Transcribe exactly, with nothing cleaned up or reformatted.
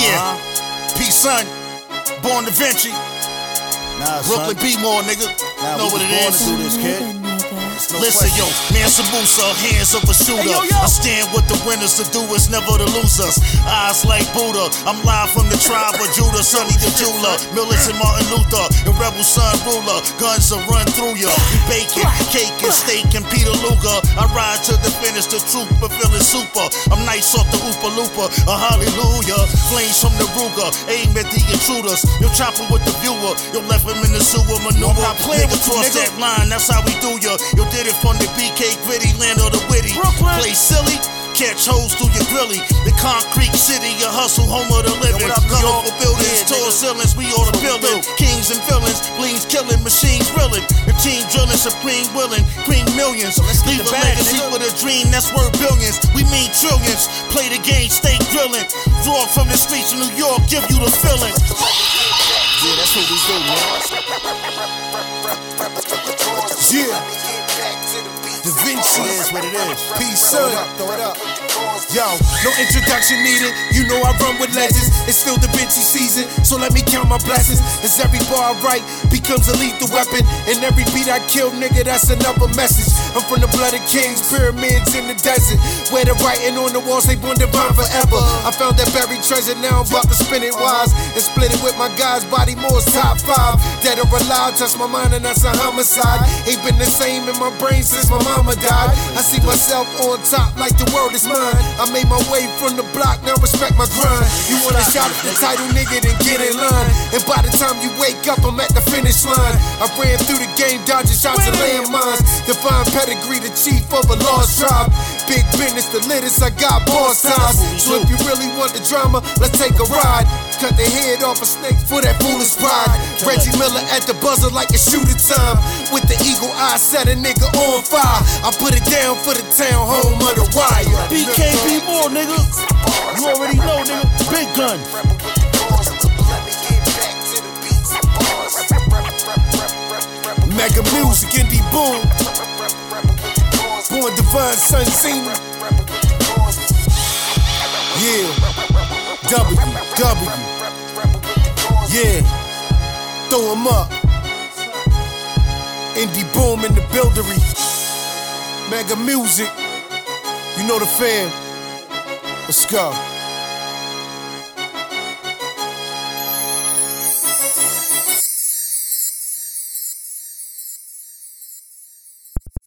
Yeah, uh-huh. P-Son, Born Da Vinci, nah, Brooklyn B-More, nigga. Nah, know what it is. Do this, kid. No Listen, question. Yo, Mansa Musa, hands of a shooter. Hey, yo, yo. I stand with the winners, to do is never to losers. Eyes like Buddha, I'm live from the tribe of Judah, Sonny the jeweler, Militant Martin Luther, and Rebel Son ruler. Guns will run through ya. We bacon, cake and steak and Peter Luger. I ride to the finish, the truth, but feeling super. I'm nice off the Oopa Loopa, a hallelujah. Flames from the Ruger, aim at the intruders. Yo, chopping with the viewer, yo, left him in the sewer maneuver. I'm playing with cross that line, that's how we do ya. Yo, did it from the B K gritty, land of the witty. Brooklyn. Play silly, catch hoes through your grilly. The concrete city, your hustle, home of the living. Colorful buildings, yeah, tall ceilings, we all the building. Kings and villains, bleeds killing, machines drilling. The team drilling, supreme willing, cream millions. So leave a legacy with a dream that's worth billions. We mean trillions. Play the game, stay drilling. Vlog from the streets of New York, give you the feeling. Yeah, that's what we do, man. Yeah. Da Vinci is what it is. P-Son. Throw it up, throw it up. Yo, no introduction needed. You know I run with legends. It's still Da Vinci season, so let me count my blessings. As every bar I write becomes a lethal weapon, and every beat I kill, nigga, that's another message. I'm from the blood of kings, pyramids in the desert, where the writing on the walls they born divine forever. I found that buried treasure, now I'm about to spin it wise and split it with my guys. Body Moore's top five, dead or alive, touch my mind and that's a homicide. Ain't been the same in my brain since my mama died. I see myself on top like the world is mine. I made my way from the block, now respect my grind. You want a shot at the title, nigga, then get in line. And by the time you wake up, I'm at the finish line. I ran through the game, dodging shots and landmines. Define pedigree, the chief of a lost tribe. Big business, the littest, I got boss ties. So if you really want the drama, let's take a ride. Cut the head off a snake for that foolish pride. Reggie Miller at the buzzer like it's shooting time. With the eagle eye, set a nigga on fire. I put it down for the town, home of the wire. B K B-More, nigga. You already know, nigga. Big gun. Mega Music, Indie Boom. Born Divine, Son Cena. Yeah. W, W. Yeah. Throw 'em up. Indie Boom in the buildery. Mega Music. You know the fam. Let's go.